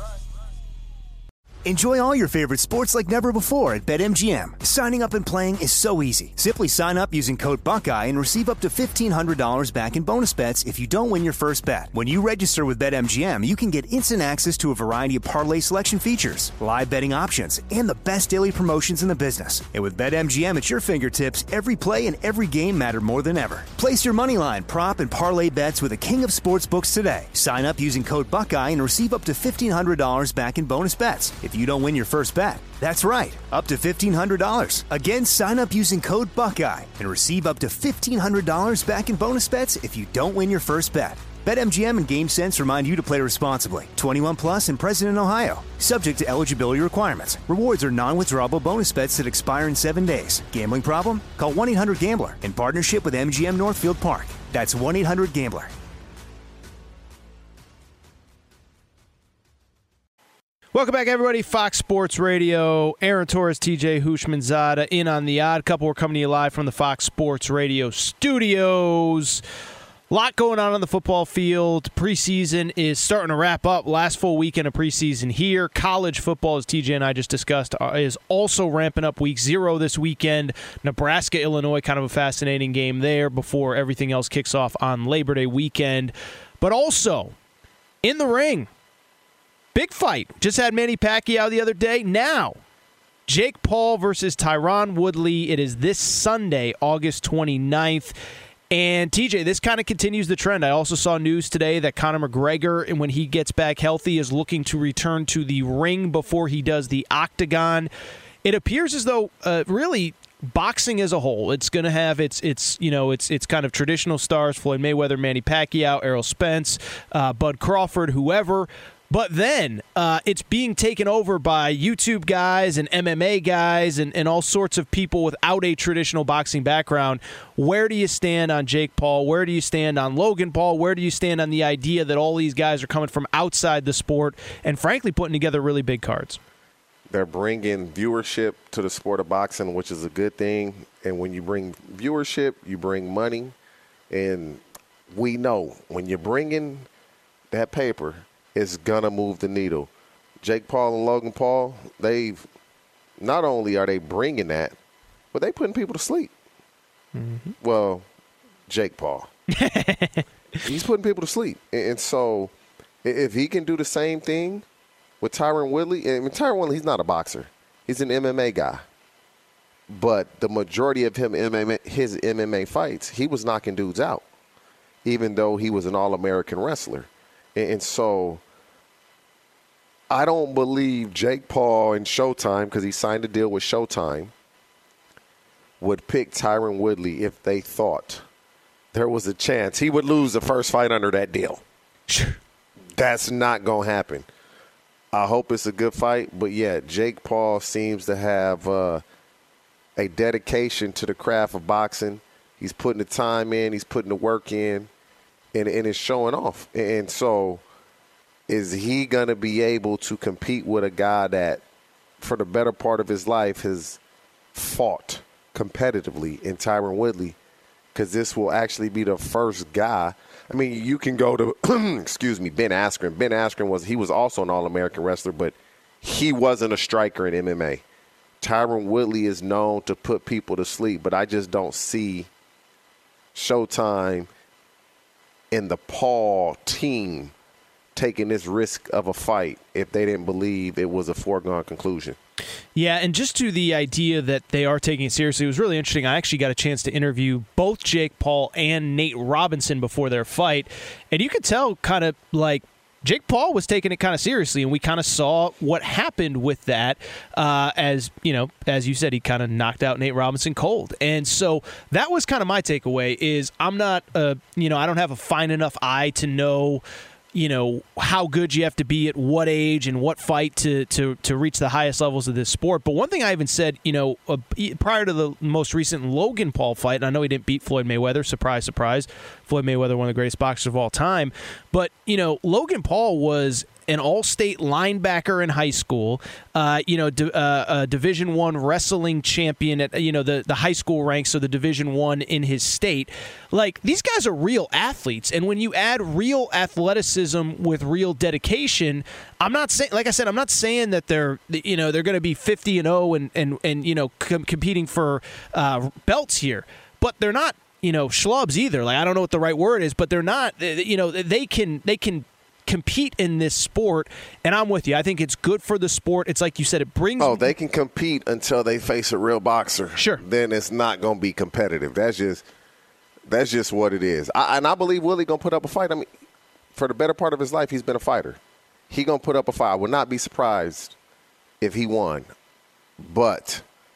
Enjoy all your favorite sports like never before at BetMGM. Signing up and playing is so easy. Simply sign up using code Buckeye and receive up to fifteen hundred dollars back in bonus bets if you don't win your first bet. When you register with BetMGM, you can get instant access to a variety of parlay selection features, live betting options, and the best daily promotions in the business. And with BetMGM at your fingertips, every play and every game matter more than ever. Place your moneyline, prop, and parlay bets with the king of sportsbooks today. Sign up using code Buckeye and receive up to fifteen hundred dollars back in bonus bets if you don't win your first bet. That's right, up to fifteen hundred dollars. Again, sign up using code Buckeye and receive up to fifteen hundred dollars back in bonus bets if you don't win your first bet. BetMGM and GameSense remind you to play responsibly. twenty-one plus and present in Ohio. Subject to eligibility requirements. Rewards are non-withdrawable bonus bets that expire in seven days. Gambling problem? Call one eight hundred gambler in partnership with M G M Northfield Park. That's one eight hundred gambler. Welcome back, everybody. Fox Sports Radio. Aaron Torres, T J Houshmandzadeh in on the Odd Couple. We're coming to you live from the Fox Sports Radio studios. A lot going on on the football field. Preseason is starting to wrap up. Last full weekend of preseason here. College football, as T J and I just discussed, is also ramping up. Week zero this weekend. Nebraska, Illinois, kind of a fascinating game there before everything else kicks off on Labor Day weekend. But also, in the ring, big fight. Just had Manny Pacquiao the other day. Now, Jake Paul versus Tyron Woodley. It is this Sunday, August twenty-ninth. And, T J, this kind of continues the trend. I also saw news today that Conor McGregor, when he gets back healthy, is looking to return to the ring before he does the octagon. It appears as though, uh, really, boxing as a whole, it's going to have its, its, you know, its, its kind of traditional stars, Floyd Mayweather, Manny Pacquiao, Errol Spence, uh, Bud Crawford, whoever. But then uh, it's being taken over by YouTube guys and M M A guys and, and all sorts of people without a traditional boxing background. Where do you stand on Jake Paul? Where do you stand on Logan Paul? Where do you stand on the idea that all these guys are coming from outside the sport and, frankly, putting together really big cards? They're bringing viewership to the sport of boxing, which is a good thing. And when you bring viewership, you bring money. And we know when you're bringing that paper, it's going to move the needle. Jake Paul and Logan Paul, they've not only are they bringing that, but they putting people to sleep. Mm-hmm. Well, Jake Paul. He's putting people to sleep. And so if he can do the same thing with Tyron Woodley, I mean, Tyron Woodley, he's not a boxer. He's an M M A guy. But the majority of him M M A, his M M A fights, he was knocking dudes out, even though he was an All-American wrestler. And so I don't believe Jake Paul and Showtime, because he signed a deal with Showtime, would pick Tyron Woodley if they thought there was a chance he would lose the first fight under that deal. Sure. That's not going to happen. I hope it's a good fight. But, yeah, Jake Paul seems to have uh, a dedication to the craft of boxing. He's putting the time in. He's putting the work in. And, and it's showing off. And so is he going to be able to compete with a guy that, for the better part of his life, has fought competitively in Tyron Woodley? Because this will actually be the first guy. I mean, you can go to, excuse me, Ben Askren. Ben Askren, was he was also an All-American wrestler, but he wasn't a striker in M M A. Tyron Woodley is known to put people to sleep, but I just don't see Showtime and the Paul team taking this risk of a fight if they didn't believe it was a foregone conclusion. Yeah, and just to the idea that they are taking it seriously, it was really interesting. I actually got a chance to interview both Jake Paul and Nate Robinson before their fight, and you could tell kind of like Jake Paul was taking it kind of seriously, and we kind of saw what happened with that. Uh, as you know, as you said, he kind of knocked out Nate Robinson cold, and so that was kind of my takeaway. Is I'm not, uh, you know, I don't have a fine enough eye to know, you know, how good you have to be at what age and what fight to to to reach the highest levels of this sport. But one thing I even said, you know, uh, prior to the most recent Logan Paul fight, and I know he didn't beat Floyd Mayweather, surprise, surprise. Floyd Mayweather, one of the greatest boxers of all time. But, you know, Logan Paul was an all-state linebacker in high school, uh, you know, d- uh, a Division One wrestling champion at, you know, the, the high school ranks, so the Division One in his state. Like, these guys are real athletes, and when you add real athleticism with real dedication, I'm not saying, like I said, I'm not saying that they're, you know, they're going to be fifty and oh and and and you know, com- competing for uh, belts here, but they're not, you know, schlubs either. Like, I don't know what the right word is, but they're not, you know, they can they can. compete in this sport, and I'm with you. I think it's good for the sport. It's like you said, it brings... Oh, they can compete until they face a real boxer. Sure. Then it's not going to be competitive. That's just that's just what it is. I, and I believe Willie going to put up a fight. I mean, for the better part of his life, he's been a fighter. He going to put up a fight. I would not be surprised if he won. But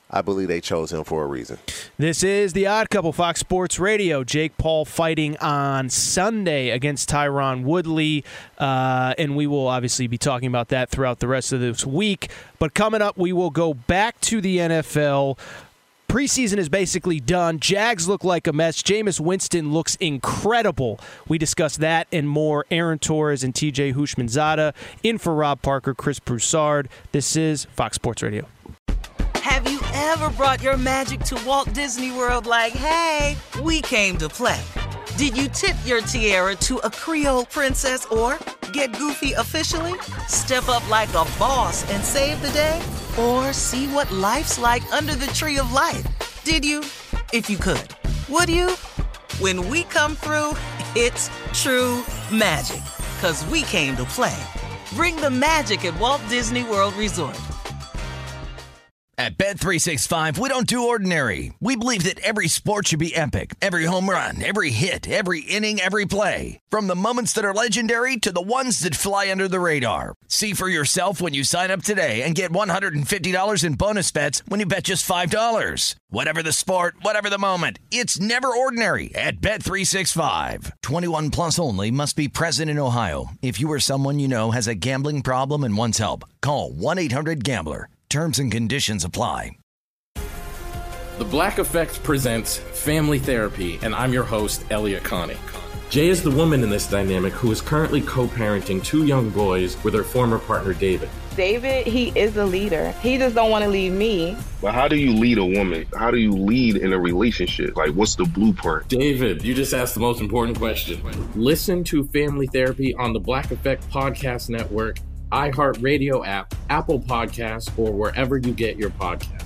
I believe they chose him for a reason. This is The Odd Couple, Fox Sports Radio. Jake Paul fighting on Sunday against Tyron Woodley, uh, and we will obviously be talking about that throughout the rest of this week. But coming up, we will go back to the N F L. Preseason is basically done. Jags look like a mess. Jameis Winston looks incredible. We discuss that and more. Aaron Torres and T J Houshmandzadeh in for Rob Parker, Chris Broussard. This is Fox Sports Radio. Have you ever brought your magic to Walt Disney World like, hey, we came to play? Did you tip your tiara to a Creole princess or get goofy officially? Step up like a boss and save the day? Or see what life's like under the tree of life? Did you? If you could. Would you? When we come through, it's true magic. 'Cause we came to play. Bring the magic at Walt Disney World Resort. At Bet three sixty-five, we don't do ordinary. We believe that every sport should be epic. Every home run, every hit, every inning, every play. From the moments that are legendary to the ones that fly under the radar. See for yourself when you sign up today and get one hundred fifty dollars in bonus bets when you bet just five dollars. Whatever the sport, whatever the moment, it's never ordinary at Bet three sixty-five. twenty-one plus only. Must be present in Ohio. If you or someone you know has a gambling problem and wants help, call one eight hundred gambler. Terms and conditions apply. The Black Effect presents Family Therapy, and I'm your host, Elliot Connie. Jay is the woman in this dynamic who is currently co-parenting two young boys with her former partner, David. David, he is a leader. He just don't want to leave me. But how do you lead a woman? How do you lead in a relationship? Like, what's the blueprint? David, you just asked the most important question. Listen to Family Therapy on the Black Effect Podcast Network, iHeartRadio app, Apple Podcasts, or wherever you get your podcasts.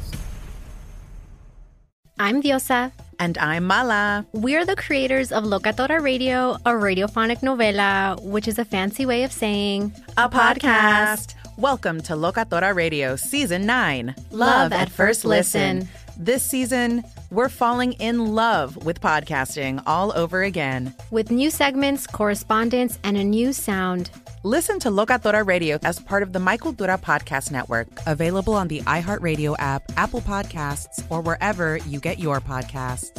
I'm Diosa. And I'm Mala. We're the creators of Locatora Radio, a radiophonic novela, which is a fancy way of saying a podcast. Welcome to Locatora Radio Season nine. Love at First Listen. This season, we're falling in love with podcasting all over again. With new segments, correspondence, and a new sound. Listen to Locatora Radio as part of the Michael Dura Podcast Network. Available on the iHeartRadio app, Apple Podcasts, or wherever you get your podcasts.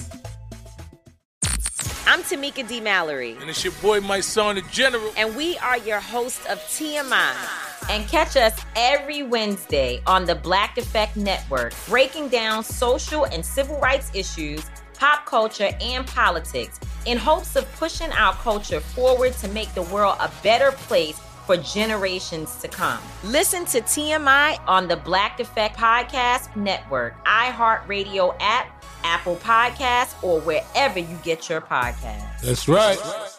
I'm Tamika D. Mallory. And it's your boy, my son, the General. And we are your hosts of T M I. And catch us every Wednesday on the Black Effect Network, breaking down social and civil rights issues, pop culture, and politics in hopes of pushing our culture forward to make the world a better place for generations to come. Listen to T M I on the Black Effect Podcast Network, iHeartRadio app, Apple Podcasts, or wherever you get your podcasts. That's right.